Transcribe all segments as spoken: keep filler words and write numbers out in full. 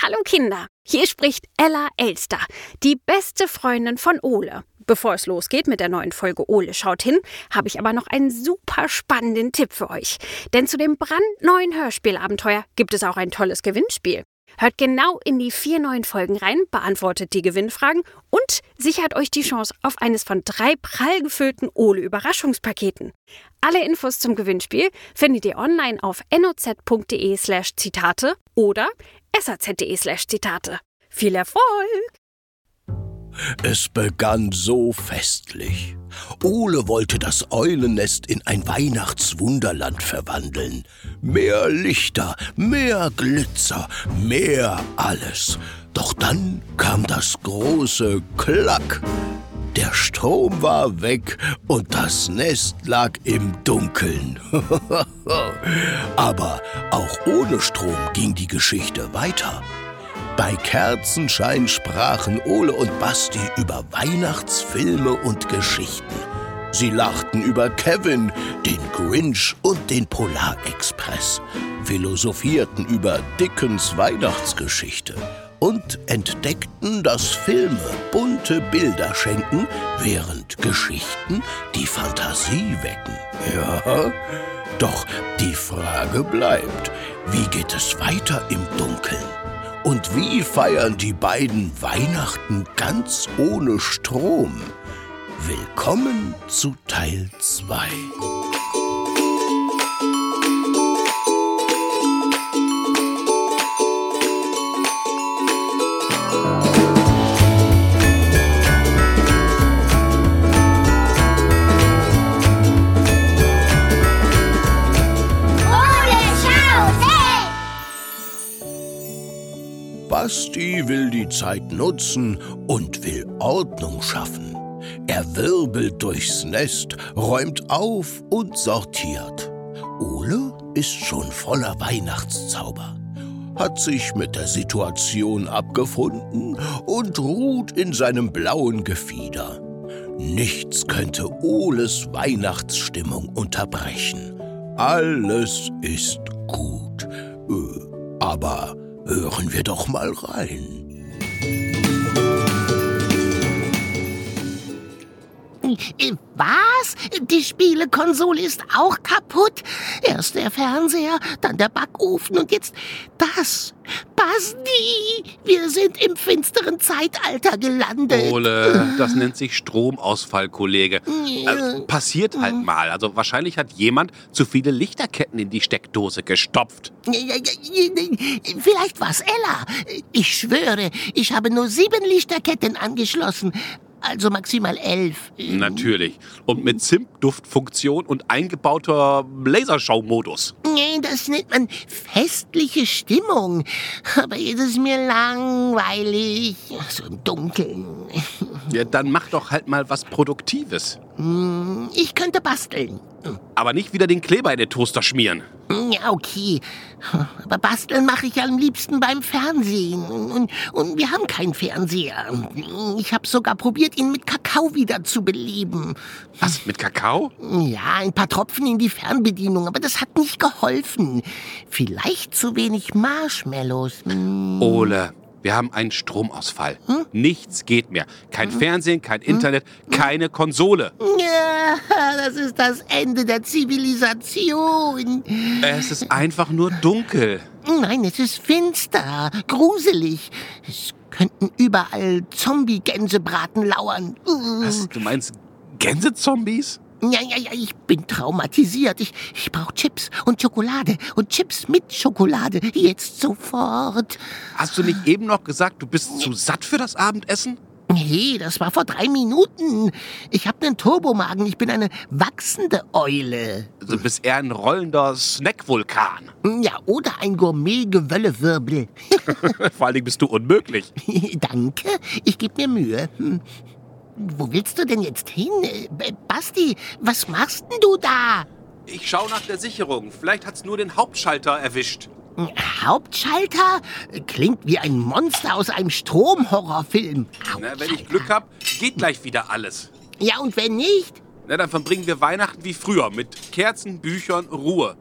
Hallo Kinder, hier spricht Ella Elster, die beste Freundin von Ole. Bevor es losgeht mit der neuen Folge Ole schaut hin, habe ich aber noch einen super spannenden Tipp für euch. Denn zu dem brandneuen Hörspielabenteuer gibt es auch ein tolles Gewinnspiel. Hört genau in die vier neuen Folgen rein, beantwortet die Gewinnfragen und sichert euch die Chance auf eines von drei prall gefüllten Ole-Überraschungspaketen. Alle Infos zum Gewinnspiel findet ihr online auf noz.de slash Zitate oder saz.de slash Zitate. Viel Erfolg! Es begann so festlich. Ole wollte das Eulennest in ein Weihnachtswunderland verwandeln. Mehr Lichter, mehr Glitzer, mehr alles. Doch dann kam das große Klack. Der Strom war weg und das Nest lag im Dunkeln. Aber auch ohne Strom ging die Geschichte weiter. Bei Kerzenschein sprachen Ole und Basti über Weihnachtsfilme und Geschichten. Sie lachten über Kevin, den Grinch und den Polarexpress, philosophierten über Dickens Weihnachtsgeschichte und entdeckten, dass Filme bunte Bilder schenken, während Geschichten die Fantasie wecken. Ja, doch die Frage bleibt, wie geht es weiter im Dunkeln? Und wie feiern die beiden Weihnachten ganz ohne Strom? Willkommen zu Teil zwei. Basti will die Zeit nutzen und will Ordnung schaffen. Er wirbelt durchs Nest, räumt auf und sortiert. Ole ist schon voller Weihnachtszauber, hat sich mit der Situation abgefunden und ruht in seinem blauen Gefieder. Nichts könnte Oles Weihnachtsstimmung unterbrechen. Alles ist gut. Äh, aber hören wir doch mal rein. Was? Die Spielekonsole ist auch kaputt? Erst der Fernseher, dann der Backofen und jetzt das. Basti, wir sind im finsteren Zeitalter gelandet. Ole, das nennt sich Stromausfall, Kollege. Äh, passiert halt mal. Also wahrscheinlich hat jemand zu viele Lichterketten in die Steckdose gestopft. Vielleicht war's Ella. Ich schwöre, ich habe nur sieben Lichterketten angeschlossen. Also maximal elf. Natürlich. Und mit Zimtduftfunktion und eingebauter Lasershow-Modus. Nee, das nennt man festliche Stimmung. Aber jetzt ist mir langweilig. So im Dunkeln. Ja, dann mach doch halt mal was Produktives. Ich könnte basteln. Aber nicht wieder den Kleber in den Toaster schmieren. Ja, okay. Aber basteln mache ich am liebsten beim Fernsehen. Und, und wir haben keinen Fernseher. Ich habe sogar probiert, ihn mit Kakao wieder zu beleben. Was, mit Kakao? Ja, ein paar Tropfen in die Fernbedienung, aber das hat nicht geholfen. Vielleicht zu wenig Marshmallows. Hm. Ole, wir haben einen Stromausfall. Hm? Nichts geht mehr. Kein hm? Fernsehen, kein Internet, hm? keine Konsole. Ja, das ist das Ende der Zivilisation. Es ist einfach nur dunkel. Nein, es ist finster, gruselig. Es könnten überall Zombie-Gänsebraten lauern. Was, du meinst Gänsezombies? Ja, ja, ja, ich bin traumatisiert. Ich, ich brauche Chips und Schokolade und Chips mit Schokolade. Jetzt sofort. Hast du nicht eben noch gesagt, du bist zu satt für das Abendessen? Nee, das war vor drei Minuten. Ich habe einen Turbomagen. Ich bin eine wachsende Eule. Du bist eher ein rollender Snackvulkan. Ja, oder ein Gourmet-Gewöllewirbel. Vor allen Dingen bist du unmöglich. Danke, ich gebe mir Mühe. Hm. Wo willst du denn jetzt hin? Basti, was machst denn du da? Ich schaue nach der Sicherung. Vielleicht hat's nur den Hauptschalter erwischt. Hauptschalter? Klingt wie ein Monster aus einem Stromhorrorfilm. Na, wenn ich Glück hab, geht gleich wieder alles. Ja, und wenn nicht? Na, dann verbringen wir Weihnachten wie früher, mit Kerzen, Büchern, Ruhe.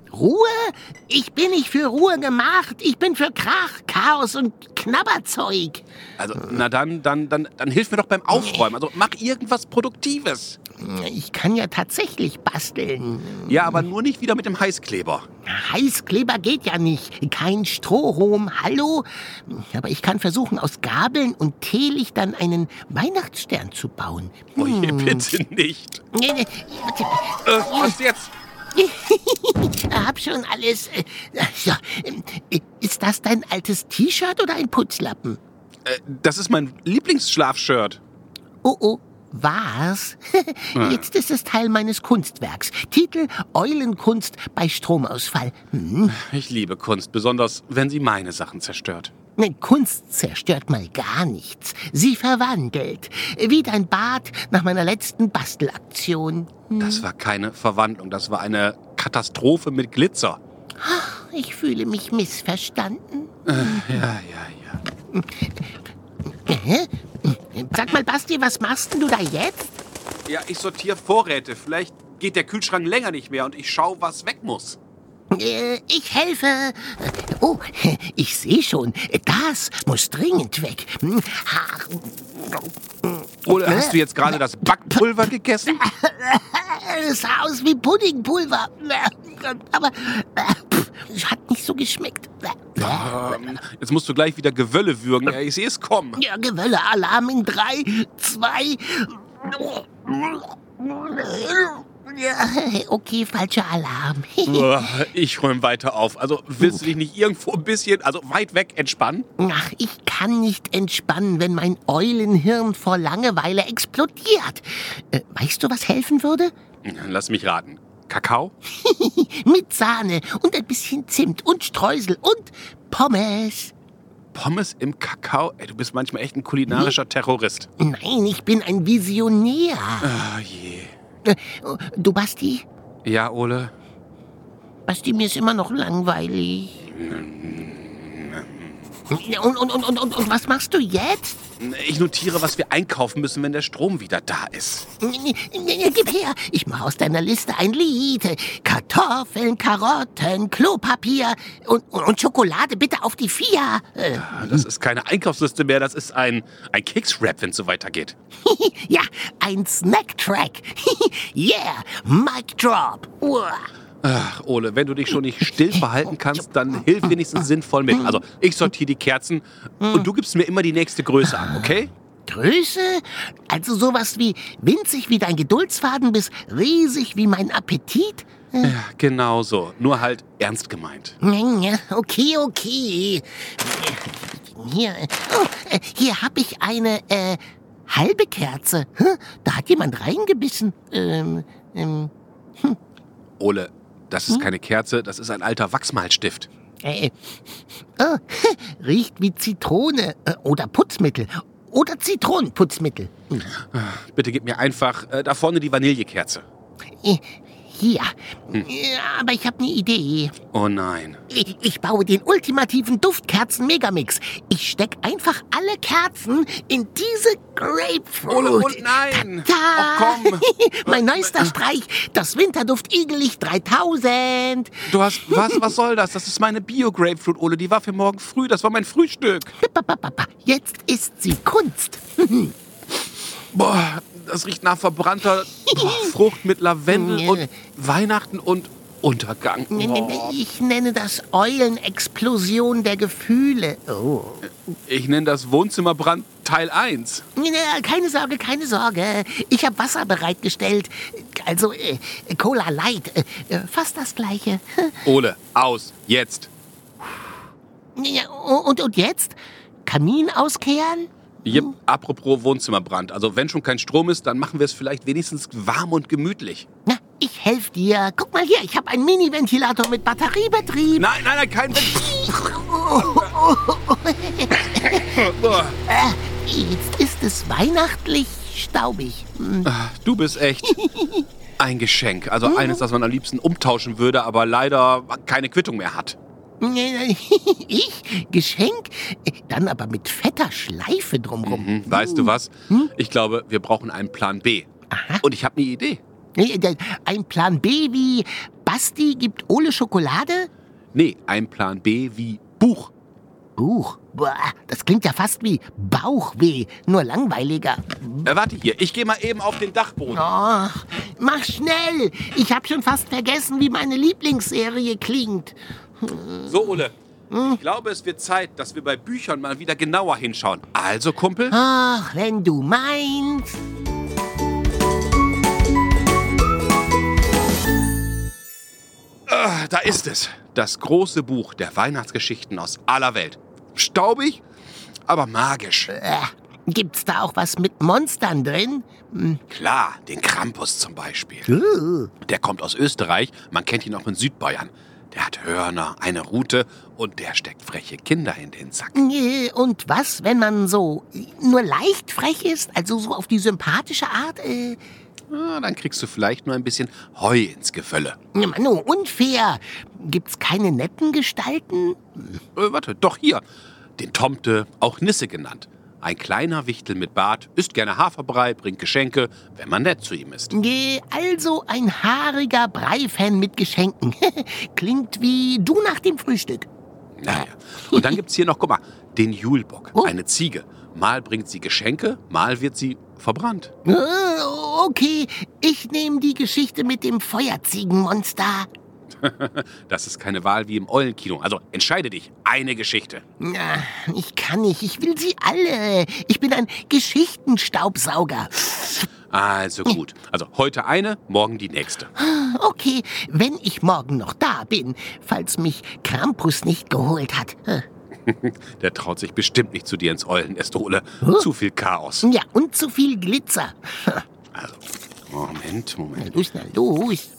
Ruhe? Ich bin nicht für Ruhe gemacht. Ich bin für Krach, Chaos und Knabberzeug. Also, na dann, dann, dann, dann hilf mir doch beim Aufräumen. Also, mach irgendwas Produktives. Ich kann ja tatsächlich basteln. Ja, aber nur nicht wieder mit dem Heißkleber. Heißkleber geht ja nicht. Kein Strohhalm, hallo? Aber ich kann versuchen, aus Gabeln und Teelichtern einen Weihnachtsstern zu bauen. Oh je, bitte nicht. Nee, nee, Äh, was jetzt? Ich hab schon alles. Äh, So, äh, ist das dein altes T-Shirt oder ein Putzlappen? Äh, das ist mein Lieblingsschlafshirt. Oh, oh. Was? Jetzt ist es Teil meines Kunstwerks. Titel Eulenkunst bei Stromausfall. Hm. Ich liebe Kunst, besonders wenn sie meine Sachen zerstört. Kunst zerstört mal gar nichts. Sie verwandelt. Wie dein Bad nach meiner letzten Bastelaktion. Das war keine Verwandlung, das war eine Katastrophe mit Glitzer. Ich fühle mich missverstanden. Äh, ja, ja, ja. Hä? Sag mal, Basti, was machst denn du da jetzt? Ja, ich sortiere Vorräte. Vielleicht geht der Kühlschrank länger nicht mehr und ich schaue, was weg muss. Äh, ich helfe. Oh, ich sehe schon. Das muss dringend weg. Oder hast du jetzt gerade das Backpulver gegessen? Es sah aus wie Puddingpulver. Aber es hat nicht so geschmeckt. Ähm, Jetzt musst du gleich wieder Gewölle würgen. Ja, ich sehe es kommen. Ja, Gewölle, Alarm in drei, zwei. Ja, okay, falscher Alarm. Uah, Ich räume weiter auf. Also willst du dich nicht irgendwo ein bisschen, also weit weg entspannen? Ach, ich kann nicht entspannen, wenn mein Eulenhirn vor Langeweile explodiert. Äh, weißt du, was helfen würde? Lass mich raten. Kakao? Mit Sahne und ein bisschen Zimt und Streusel und Pommes. Pommes im Kakao? Ey, du bist manchmal echt ein kulinarischer Terrorist. Nein, ich bin ein Visionär. Ah, je. Äh, Du, Basti? Ja, Ole? Basti, mir ist immer noch langweilig. Und, und, und, und, und, und was machst du jetzt? Ich notiere, was wir einkaufen müssen, wenn der Strom wieder da ist. Gib her, ich mache aus deiner Liste ein Lied. Kartoffeln, Karotten, Klopapier und, und, und Schokolade bitte auf die Vier. Äh, Das ist keine Einkaufsliste mehr, das ist ein, ein Keksrap, wenn es so weitergeht. ja, ein Snack-Track. Yeah, Mic Drop. Uah. Ach, Ole, wenn du dich schon nicht still verhalten kannst, dann hilf wenigstens sinnvoll mit. Also, ich sortiere die Kerzen und du gibst mir immer die nächste Größe an, okay? Größe? Also sowas wie winzig wie dein Geduldsfaden bis riesig wie mein Appetit? Ja, genau so. Nur halt ernst gemeint. Okay, okay. Hier, oh, äh, hier habe ich eine äh, halbe Kerze. Hm, Da hat jemand reingebissen. Ähm, ähm, Ole, das ist keine Kerze, das ist ein alter Wachsmalstift. äh, oh, riecht wie Zitrone äh, oder Putzmittel. Oder Zitronenputzmittel. Hm. Bitte gib mir einfach äh, da vorne die Vanillekerze. Äh, Hier. Ja, aber ich habe eine Idee. Oh nein. Ich, ich baue den ultimativen Duftkerzen-Megamix. Ich steck einfach alle Kerzen in diese Grapefruit. Ole, oh nein. Ta Ach komm. Mein neuester Streich, das Winterduft Igelicht dreitausend. Du hast, was, was soll das? Das ist meine Bio-Grapefruit, Ole. Die war für morgen früh, das war mein Frühstück. Papapapa, Jetzt ist sie Kunst. Boah, das riecht nach verbrannter boah, Frucht mit Lavendel und Weihnachten und Untergang. Boah. Ich nenne das Eulenexplosion der Gefühle. Oh. Ich nenne das Wohnzimmerbrand Teil eins. Ja, keine Sorge, keine Sorge. Ich habe Wasser bereitgestellt. Also äh, Cola Light. Äh, fast das Gleiche. Ole, aus, jetzt. Ja, und, und jetzt? Kamin auskehren? Jep, apropos Wohnzimmerbrand. Also wenn schon kein Strom ist, dann machen wir es vielleicht wenigstens warm und gemütlich. Na, ich helfe dir. Guck mal hier, ich habe einen Mini-Ventilator mit Batteriebetrieb. Nein, nein, nein, kein Boah. Äh, jetzt ist es weihnachtlich staubig. Hm. Du bist echt ein Geschenk. Also eines, das man am liebsten umtauschen würde, aber leider keine Quittung mehr hat. Ich? Geschenk? Dann aber mit fetter Schleife drumrum. Mhm. Weißt du was? Ich glaube, wir brauchen einen Plan B. Aha. Und ich habe eine Idee. Ein Plan B wie Basti gibt Ole Schokolade? Nee, ein Plan B wie Buch. Buch? Boah, das klingt ja fast wie Bauchweh, nur langweiliger. Äh, warte hier, ich gehe mal eben auf den Dachboden. Oh, mach schnell! Ich habe schon fast vergessen, wie meine Lieblingsserie klingt. So, Ole, ich glaube, es wird Zeit, dass wir bei Büchern mal wieder genauer hinschauen. Also, Kumpel? Ach, wenn du meinst. Ah, da ist es. Das große Buch der Weihnachtsgeschichten aus aller Welt. Staubig, aber magisch. Äh, gibt's da auch was mit Monstern drin? Hm. Klar, den Krampus zum Beispiel. Uh. Der kommt aus Österreich, man kennt ihn auch in Südbayern. Der hat Hörner, eine Rute und der steckt freche Kinder in den Sack. Äh, Und was, wenn man so nur leicht frech ist, also so auf die sympathische Art? Äh, Ah, dann kriegst du vielleicht nur ein bisschen Heu ins Gefölle. Manu, unfair. Gibt's keine netten Gestalten? Äh, warte, doch hier. Den Tomte, auch Nisse genannt. Ein kleiner Wichtel mit Bart, isst gerne Haferbrei, bringt Geschenke, wenn man nett zu ihm ist. Äh, Also ein haariger Brei-Fan mit Geschenken. Klingt wie du nach dem Frühstück. Naja. Und dann gibt's hier noch, guck mal, den Julbock, Oh. eine Ziege. Mal bringt sie Geschenke, mal wird sie verbrannt. Äh, Okay, ich nehme die Geschichte mit dem Feuerziegenmonster. Das ist keine Wahl wie im Eulenkino. Also entscheide dich, eine Geschichte. Na, ich kann nicht, ich will sie alle. Ich bin ein Geschichtenstaubsauger. Also gut. Also heute eine, morgen die nächste. Okay, wenn ich morgen noch da bin, falls mich Krampus nicht geholt hat. Der traut sich bestimmt nicht zu dir ins Eulennest, Ole. Zu viel Chaos. Ja, und zu viel Glitzer. Also, Moment, Na Moment. los, na los.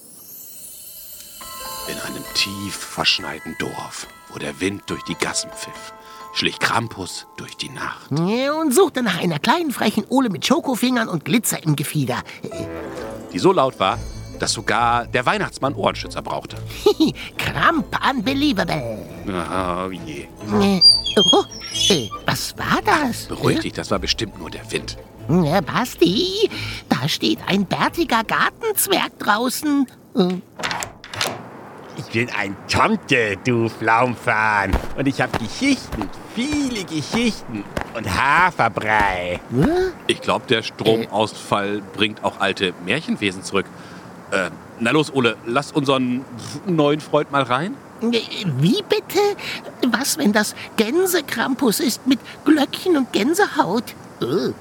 In einem tief verschneiten Dorf, wo der Wind durch die Gassen pfiff, schlich Krampus durch die Nacht. Ja, und suchte nach einer kleinen frechen Ole mit Schokofingern und Glitzer im Gefieder. Die so laut war, dass sogar der Weihnachtsmann Ohrenschützer brauchte. Kramp unbelievable. Ah, Oh je. Äh, Oh, äh, was war das? Beruhig dich, das war bestimmt nur der Wind. Ja, Basti, da steht ein bärtiger Gartenzwerg draußen. Äh, Ich bin ein Tomte, du Flaumfahn. Und ich habe Geschichten, viele Geschichten und Haferbrei. Ich glaube, der Stromausfall bringt auch alte Märchenwesen zurück. Äh, na los, Ole, lass unseren neuen Freund mal rein. äh, Wie bitte? Was, wenn das Gänsekrampus ist mit Glöckchen und Gänsehaut? Äh,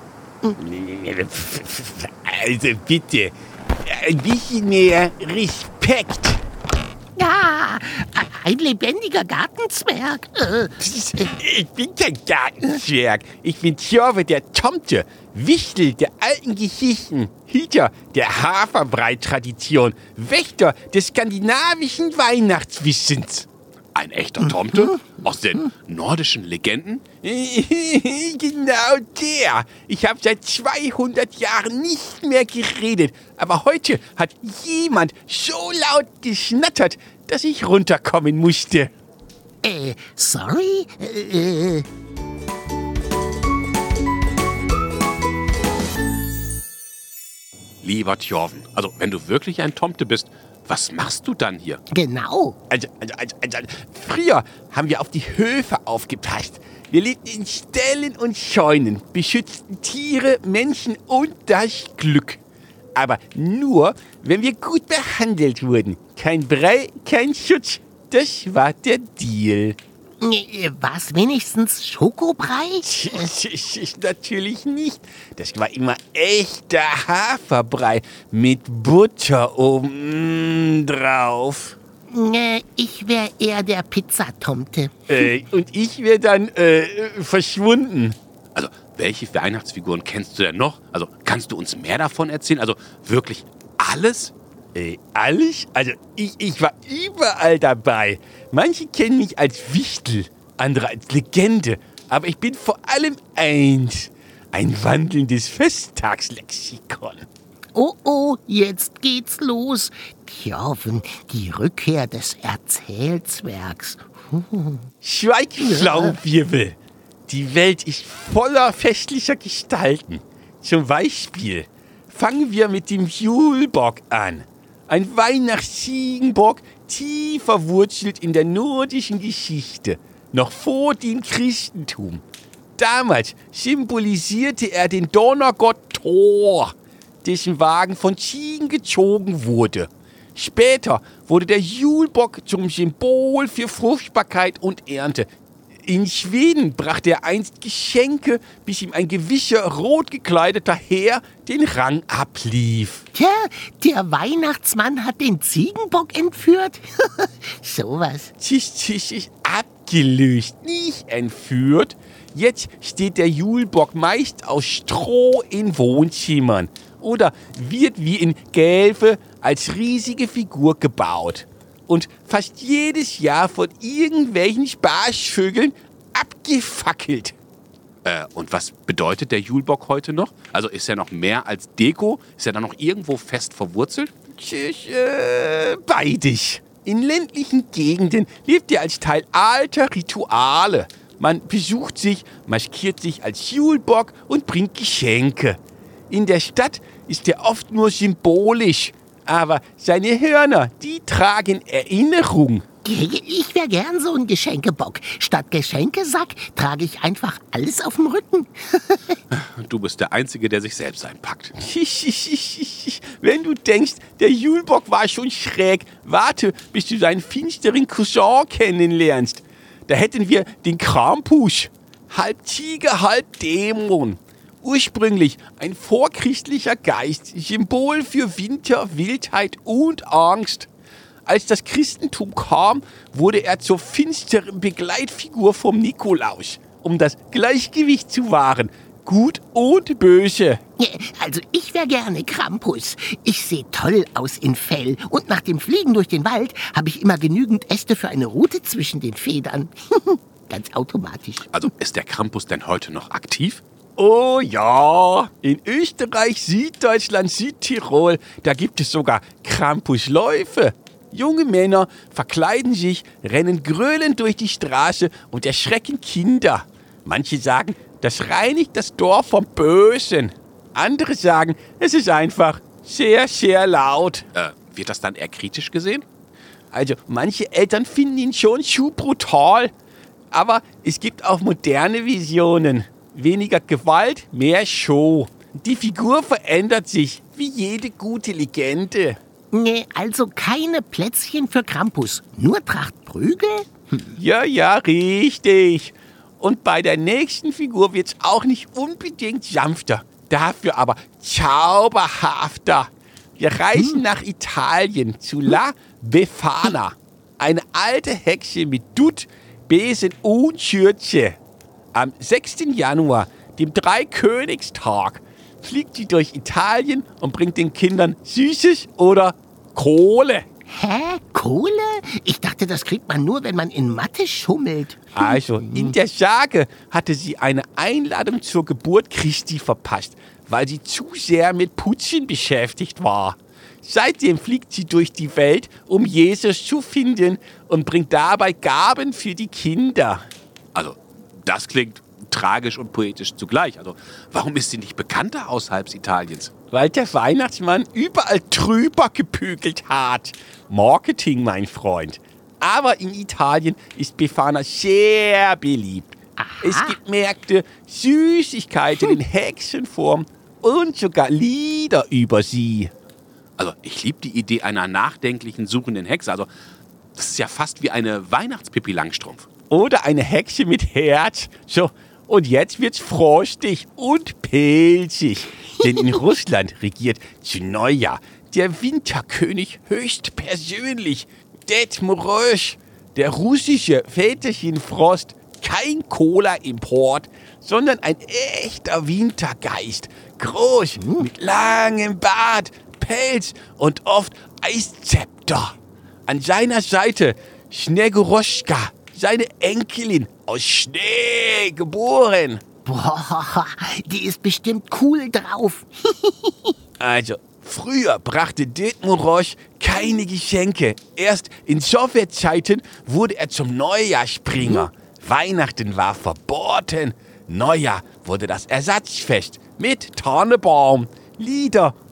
Also bitte, ein bisschen mehr Respekt. Ja, ein lebendiger Gartenzwerg. Äh, Ich bin kein Gartenzwerg. Ich bin Tjorve, der Tomte, Wichtel der alten Geschichten, Hüter der Haferbrei-Tradition, Wächter des skandinavischen Weihnachtswissens. Ein echter Tomte? Aus den nordischen Legenden? Genau der. Ich habe seit zweihundert Jahren nicht mehr geredet. Aber heute hat jemand so laut geschnattert, dass ich runterkommen musste. äh, sorry? Äh, Lieber Tjorven, also wenn du wirklich ein Tomte bist, was machst du dann hier? genau. Also, also, also, also, früher haben wir auf die Höfe aufgepasst. Wir lebten in Ställen und Scheunen, beschützten Tiere, Menschen und das Glück. Aber nur, wenn wir gut behandelt wurden. Kein Brei, kein Schutz. Das war der Deal. Äh, Was wenigstens Schokobrei? Natürlich nicht. Das war immer echter Haferbrei mit Butter oben drauf. Äh, Ich wäre eher der Pizzatomte. Äh, und ich wäre dann äh, verschwunden. Also, welche Weihnachtsfiguren kennst du denn noch? Also, kannst du uns mehr davon erzählen? Also, wirklich alles? Äh, alles? Also ich, ich war überall dabei. Manche kennen mich als Wichtel, andere als Legende. Aber ich bin vor allem eins. Ein wandelndes Festtagslexikon. Oh, oh, jetzt geht's los. Tjorven, die Rückkehr des Erzählzwergs. Schweig, Pflaumenwirbel. Die Welt ist voller festlicher Gestalten. Zum Beispiel Fangen wir mit dem Julbock an. Ein Weihnachtsziegenbock, tief verwurzelt in der nordischen Geschichte, noch vor dem Christentum. Damals symbolisierte er den Donnergott Thor, dessen Wagen von Ziegen gezogen wurde. Später wurde der Julbock zum Symbol für Fruchtbarkeit und Ernte. In Schweden brachte er einst Geschenke, bis ihm ein gewisser rot gekleideter Herr den Rang ablief. Tja, der Weihnachtsmann hat den Ziegenbock entführt? Sowas. Tsch, tsch, ist abgelöst, nicht entführt. Jetzt steht der Julbock meist aus Stroh in Wohnzimmern oder wird wie in Gelfe als riesige Figur gebaut und fast jedes Jahr von irgendwelchen Spaßvögeln abgefackelt. Äh, und was bedeutet der Julbock heute noch? Also ist er noch mehr als Deko? Ist er da noch irgendwo fest verwurzelt? Tschüss, äh, beides. In ländlichen Gegenden lebt er als Teil alter Rituale. Man besucht sich, maskiert sich als Julbock und bringt Geschenke. In der Stadt ist er oft nur symbolisch. Aber seine Hörner, die tragen Erinnerung. Ich wäre gern so ein Geschenkebock. Statt Geschenkesack trage ich einfach alles auf dem Rücken. Du bist der Einzige, der sich selbst einpackt. Wenn du denkst, der Julbock war schon schräg, warte, bis du seinen finsteren Cousin kennenlernst. Da hätten wir den Krampus. Halb Tiger, halb Dämon. Ursprünglich ein vorchristlicher Geist, Symbol für Winter, Wildheit und Angst. Als das Christentum kam, wurde er zur finsteren Begleitfigur vom Nikolaus, um das Gleichgewicht zu wahren, gut und böse. Also ich wäre gerne Krampus. Ich sehe toll aus in Fell und nach dem Fliegen durch den Wald habe ich immer genügend Äste für eine Rute zwischen den Federn. Ganz automatisch. Also ist der Krampus denn heute noch aktiv? Oh ja, in Österreich, Süddeutschland, Südtirol, da gibt es sogar Krampusläufe. Junge Männer verkleiden sich, rennen gröhlend durch die Straße und erschrecken Kinder. Manche sagen, das reinigt das Dorf vom Bösen. Andere sagen, es ist einfach sehr, sehr laut. Äh, wird das dann eher kritisch gesehen? Also manche Eltern finden ihn schon zu brutal. Aber es gibt auch moderne Visionen. Weniger Gewalt, mehr Show. Die Figur verändert sich, wie jede gute Legende. Nee, also keine Plätzchen für Krampus. Nur Tracht Prügel? Hm. Ja, ja, richtig. Und bei der nächsten Figur wird's auch nicht unbedingt sanfter. Dafür aber zauberhafter. Wir reisen hm. nach Italien zu La Befana. Eine alte Hexe mit Dutt, Besen und Schürze. Am sechsten Januar, dem Dreikönigstag, fliegt sie durch Italien und bringt den Kindern Süßes oder Kohle. Hä? Kohle? Ich dachte, das kriegt man nur, wenn man in Mathe schummelt. Also, in der Sage hatte sie eine Einladung zur Geburt Christi verpasst, weil sie zu sehr mit Putzen beschäftigt war. Seitdem fliegt sie durch die Welt, um Jesus zu finden und bringt dabei Gaben für die Kinder. Also, das klingt tragisch und poetisch zugleich. Also, warum ist sie nicht bekannter außerhalb Italiens? Weil der Weihnachtsmann überall drüber gebügelt hat. Marketing, mein Freund. Aber in Italien ist Befana sehr beliebt. Aha. Es gibt Märkte, Süßigkeiten in Hexenform und sogar Lieder über sie. Also, ich liebe die Idee einer nachdenklichen, suchenden Hexe. Also, das ist ja fast wie eine Weihnachtspippi Langstrumpf. Oder eine Hexe mit Herz. So, und jetzt wird's frostig und pilzig. Denn in Russland regiert zu Neujahr der Winterkönig höchstpersönlich, Ded Moroz, der russische Väterchen Frost. Kein Cola-Import, sondern ein echter Wintergeist. Groß, mit langem Bart, Pelz und oft Eiszepter. An seiner Seite Snegoroschka, seine Enkelin, aus Schnee geboren. Boah, die ist bestimmt cool drauf. Also, früher brachte Ded Moroz keine Geschenke. Erst in Sowjetzeiten wurde er zum Neujahrsspringer. Hm. Weihnachten war verboten. Neujahr wurde das Ersatzfest mit Tannebaum, Lieder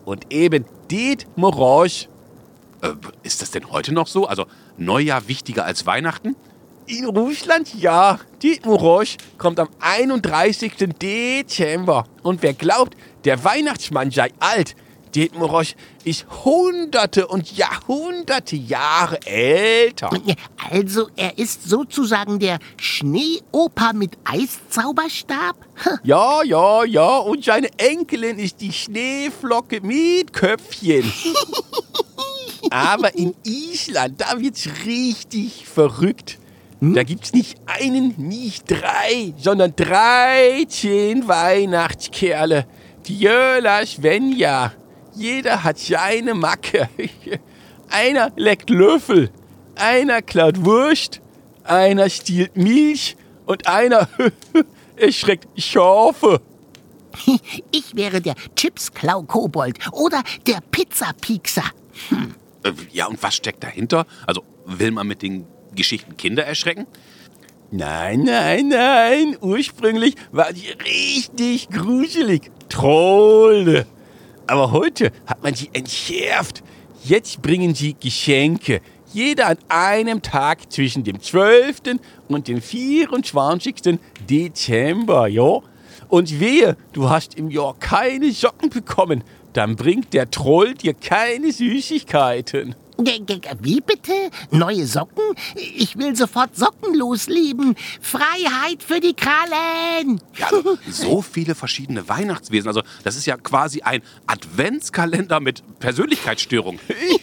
und eben det Morosch. Äh, ist das denn heute noch so? Also Neujahr wichtiger als Weihnachten? In Russland ja. Det Morosch kommt am einunddreißigsten Dezember. Und wer glaubt, der Weihnachtsmann sei alt, det Morosch ist hunderte und Jahrhunderte Jahre älter. Also er ist sozusagen der Schneeopa mit Eiszauberstab? Ja, ja, ja. Und seine Enkelin ist die Schneeflocke mit Köpfchen. Aber in Island, da wird's richtig verrückt. Hm? Da gibt's nicht einen, nicht drei, sondern dreizehn Weihnachtskerle. Die Jöla Svenja. Jeder hat seine Macke. Einer leckt Löffel, einer klaut Wurst, einer stiehlt Milch und einer erschreckt Schafe. Ich wäre der Chipsklau-Kobold oder der Pizzapiekser. Hm. Äh, ja, und was steckt dahinter? Also will man mit den Geschichten Kinder erschrecken? Nein, nein, nein. Ursprünglich war die richtig gruselig. Trolle. Aber heute hat man sie entschärft. Jetzt bringen sie Geschenke. Jeder an einem Tag zwischen dem zwölften und dem vierundzwanzigsten Dezember, ja? Und wehe, du hast im Jahr keine Socken bekommen, dann bringt der Troll dir keine Süßigkeiten. Wie bitte? Neue Socken? Ich will sofort sockenlos leben. Freiheit für die Krallen. Ja, also, so viele verschiedene Weihnachtswesen. Also das ist ja quasi ein Adventskalender mit Persönlichkeitsstörung.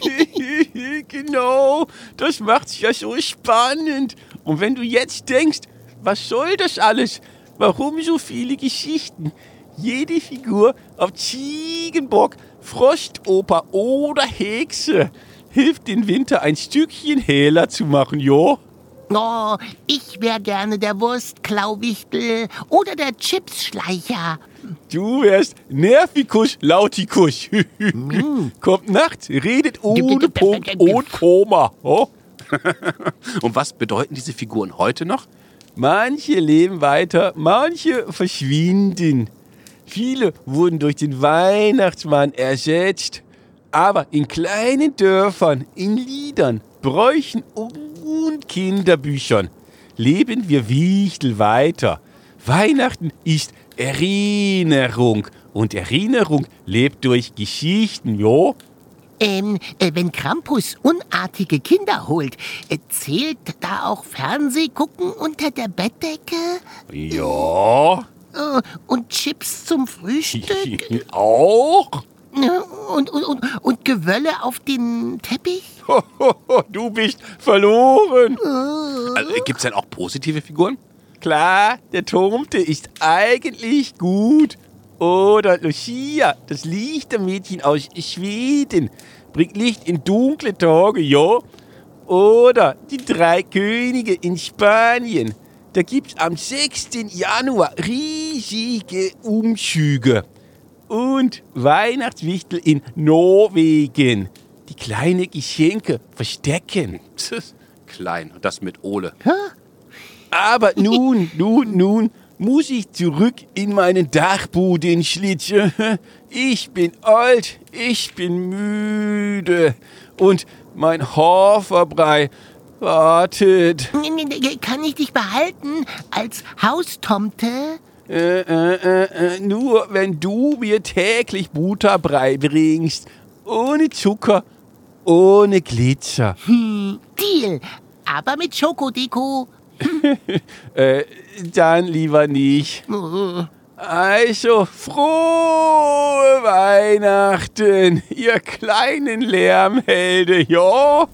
Genau, das macht's ja so spannend. Und wenn du jetzt denkst, was soll das alles? Warum so viele Geschichten? Jede Figur auf Ziegenbock, Frostoper oder Hexe hilft den Winter ein Stückchen heller zu machen, jo? Oh, ich wäre gerne der Wurstklauwichtel oder der Chipsschleicher. Du wärst Nervikus Lautikus. Kommt nachts, redet ohne Punkt und Komma. Oh? Und was bedeuten diese Figuren heute noch? Manche leben weiter, manche verschwinden. Viele wurden durch den Weihnachtsmann ersetzt. Aber in kleinen Dörfern, in Liedern, Bräuchen und Kinderbüchern leben wir Wichtel weiter. Weihnachten ist Erinnerung und Erinnerung lebt durch Geschichten, jo? Ähm, äh, wenn Krampus unartige Kinder holt, äh, zählt da auch Fernsehgucken unter der Bettdecke? Ja. Äh, und Chips zum Frühstück? Auch? Und, und, und, und Gewölle auf den Teppich? Du bist verloren. Also, gibt's denn auch positive Figuren? Klar, der Tomte ist eigentlich gut. Oder Lucia, das Lichtermädchen aus Schweden, bringt Licht in dunkle Tage, ja. Oder die drei Könige in Spanien. Da gibt's am sechsten Januar riesige Umzüge. Und Weihnachtswichtel in Norwegen. Die kleine Geschenke verstecken. Klein, und das mit Ole. Hä? Aber nun, nun, nun muss ich zurück in meinen Dachbodenschlitz. Ich bin alt, ich bin müde. Und mein Haferbrei wartet. Kann ich dich behalten als Haustomte? Äh, äh, äh, nur wenn du mir täglich Butterbrei bringst. Ohne Zucker, ohne Glitzer. Hm, Deal. Aber mit Schokodeko. äh, dann lieber nicht. Also, frohe Weihnachten, ihr kleinen Lärmhelde, ja?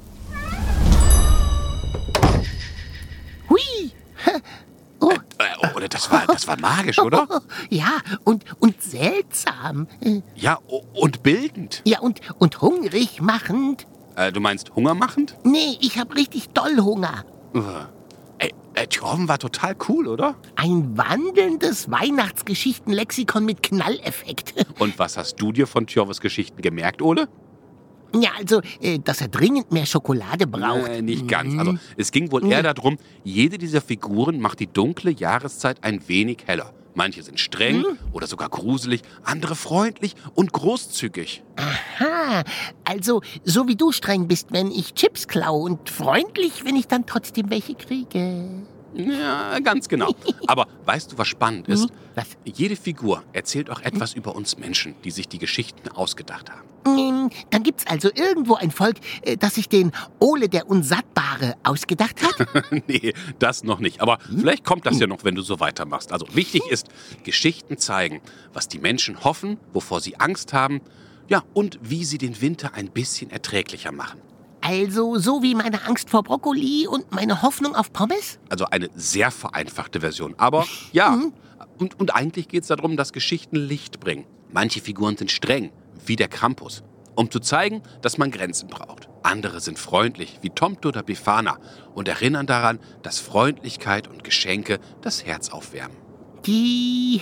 Hui. Oh. Äh, oder das war, das war magisch, oder? Ja, und, und seltsam. Ja, und bildend. Ja, und, und hungrig machend. Äh, du meinst hungermachend? Nee, ich hab richtig doll Hunger. Uh. Ey, äh, Thjörven war total cool, oder? Ein wandelndes Weihnachtsgeschichtenlexikon mit Knalleffekt. Und was hast du dir von Thjörves Geschichten gemerkt, Ole? Ja, also, äh, dass er dringend mehr Schokolade braucht. Nee, nicht ganz. Mhm. Also, es ging wohl eher darum, jede dieser Figuren macht die dunkle Jahreszeit ein wenig heller. Manche sind streng hm? oder sogar gruselig, andere freundlich und großzügig. Aha, also so wie du streng bist, wenn ich Chips klaue und freundlich, wenn ich dann trotzdem welche kriege. Ja, ganz genau. Aber weißt du, was spannend ist? Hm? Was? Jede Figur erzählt auch etwas hm? über uns Menschen, die sich die Geschichten ausgedacht haben. Dann gibt's also irgendwo ein Volk, das sich den Ole der Unsattbare ausgedacht hat? Nee, das noch nicht. Aber hm? vielleicht kommt das ja noch, wenn du so weitermachst. Also wichtig ist, Geschichten zeigen, was die Menschen hoffen, wovor sie Angst haben, ja, und wie sie den Winter ein bisschen erträglicher machen. Also so wie meine Angst vor Brokkoli und meine Hoffnung auf Pommes? Also eine sehr vereinfachte Version. Aber ja, mhm. und, und eigentlich geht es darum, dass Geschichten Licht bringen. Manche Figuren sind streng, wie der Krampus, um zu zeigen, dass man Grenzen braucht. Andere sind freundlich, wie Tomte oder Befana, und erinnern daran, dass Freundlichkeit und Geschenke das Herz aufwärmen. Die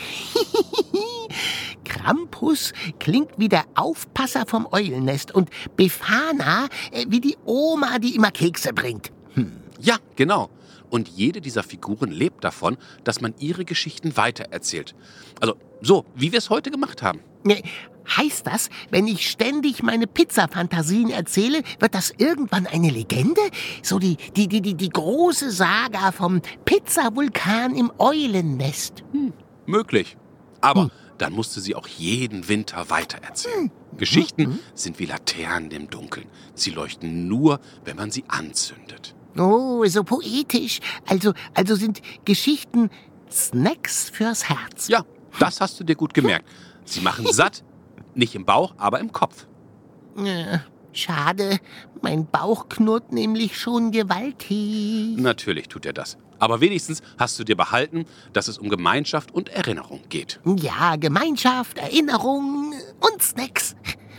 Krampus klingt wie der Aufpasser vom Eulennest und Befana äh, wie die Oma, die immer Kekse bringt. Hm. Ja, genau. Und jede dieser Figuren lebt davon, dass man ihre Geschichten weitererzählt. Also so, wie wir es heute gemacht haben. Ne, heißt das, wenn ich ständig meine Pizza-Fantasien erzähle, wird das irgendwann eine Legende? So die, die, die, die, die große Saga vom Pizzavulkan im Eulennest. Hm, möglich. Aber hm. dann musst du sie auch jeden Winter weitererzählen. Hm. Geschichten hm. sind wie Laternen im Dunkeln. Sie leuchten nur, wenn man sie anzündet. Oh, so poetisch. Also, also sind Geschichten Snacks fürs Herz. Ja, das hast du dir gut gemerkt. Sie machen satt, nicht im Bauch, aber im Kopf. Ja, schade, mein Bauch knurrt nämlich schon gewaltig. Natürlich tut er das. Aber wenigstens hast du dir behalten, dass es um Gemeinschaft und Erinnerung geht. Ja, Gemeinschaft, Erinnerung und Snacks.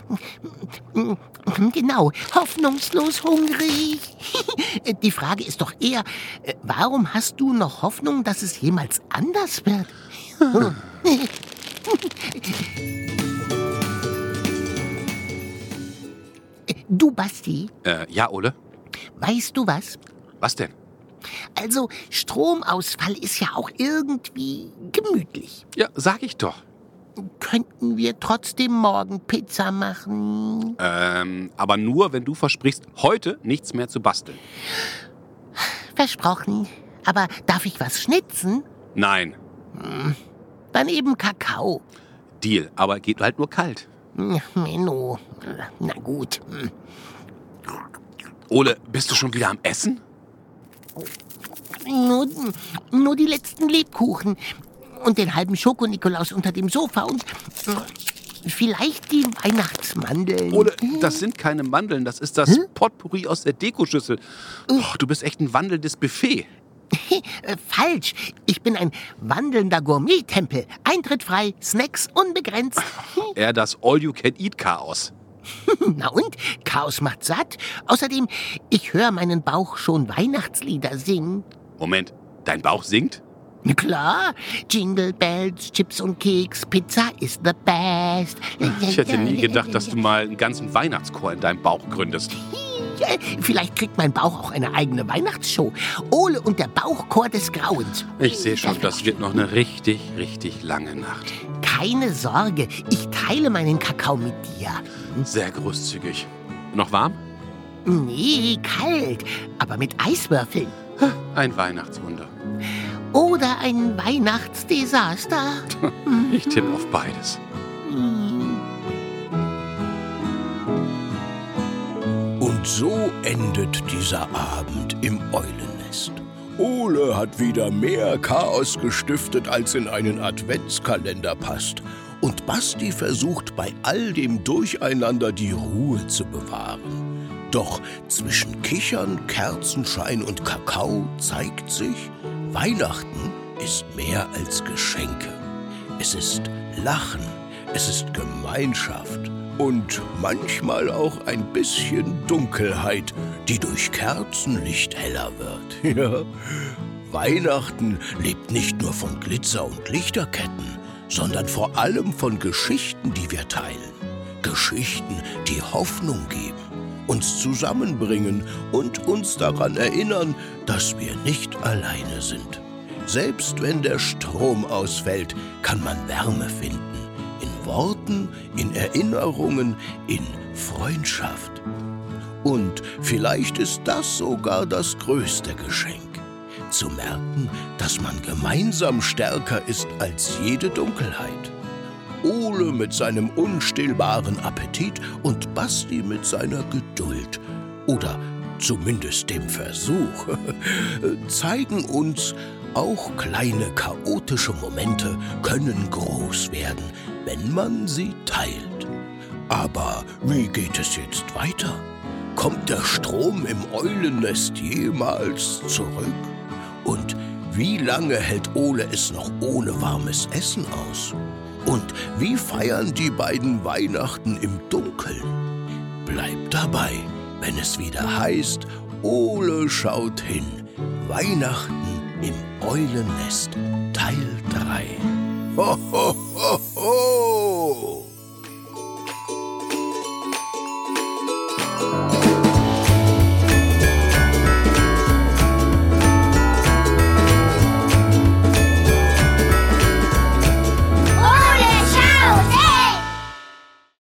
Genau, hoffnungslos hungrig. Die Frage ist doch eher, warum hast du noch Hoffnung, dass es jemals anders wird? Du, Basti? Äh, ja, Ole? Weißt du was? Was denn? Also, Stromausfall ist ja auch irgendwie gemütlich. Ja, sag ich doch. Könnten wir trotzdem morgen Pizza machen? Ähm, aber nur, wenn du versprichst, heute nichts mehr zu basteln. Versprochen. Aber darf ich was schnitzen? Nein. Hm. Dann eben Kakao. Deal, aber geht halt nur kalt. Menno. Na gut. Ole, bist du schon wieder am Essen? Nur, nur die letzten Lebkuchen. Und den halben Schoko-Nikolaus unter dem Sofa und vielleicht die Weihnachtsmandeln. Ole, das sind keine Mandeln, das ist das hm? Potpourri aus der Dekoschüssel. Oh, du bist echt ein wandelndes Buffet. Falsch. Ich bin ein wandelnder Gourmet-Tempel. Eintritt frei, Snacks unbegrenzt. Eher das All-You-Can-Eat-Chaos. Na und? Chaos macht satt. Außerdem, ich höre meinen Bauch schon Weihnachtslieder singen. Moment, dein Bauch singt? Klar. Jingle Bells, Chips und Keks, Pizza is the best. Ich hätte nie gedacht, dass du mal einen ganzen Weihnachtschor in deinem Bauch gründest. Vielleicht kriegt mein Bauch auch eine eigene Weihnachtsshow. Ole und der Bauchchor des Grauens. Ich sehe schon, das wird noch eine richtig, richtig lange Nacht. Keine Sorge, ich teile meinen Kakao mit dir. Sehr großzügig. Noch warm? Nee, kalt, aber mit Eiswürfeln. Ein Weihnachtswunder. Oder ein Weihnachtsdesaster. Ich tippe auf beides. Und so endet dieser Abend im Eulennest. Ole hat wieder mehr Chaos gestiftet, als in einen Adventskalender passt. Und Basti versucht bei all dem Durcheinander die Ruhe zu bewahren. Doch zwischen Kichern, Kerzenschein und Kakao zeigt sich, Weihnachten ist mehr als Geschenke. Es ist Lachen, es ist Gemeinschaft und manchmal auch ein bisschen Dunkelheit, die durch Kerzenlicht heller wird. Ja. Weihnachten lebt nicht nur von Glitzer und Lichterketten, sondern vor allem von Geschichten, die wir teilen. Geschichten, die Hoffnung geben, uns zusammenbringen und uns daran erinnern, dass wir nicht alleine sind. Selbst wenn der Strom ausfällt, kann man Wärme finden. In Worten, in Erinnerungen, in Freundschaft. Und vielleicht ist das sogar das größte Geschenk. Zu merken, dass man gemeinsam stärker ist als jede Dunkelheit. Ole mit seinem unstillbaren Appetit und Basti mit seiner Geduld. Oder zumindest dem Versuch, zeigen uns, auch kleine chaotische Momente können groß werden, wenn man sie teilt. Aber wie geht es jetzt weiter? Kommt der Strom im Eulennest jemals zurück? Und wie lange hält Ole es noch ohne warmes Essen aus? Und wie feiern die beiden Weihnachten im Dunkeln? Bleibt dabei, wenn es wieder heißt, Ole schaut hin. Weihnachten im Eulennest Teil drei. Ho, ho,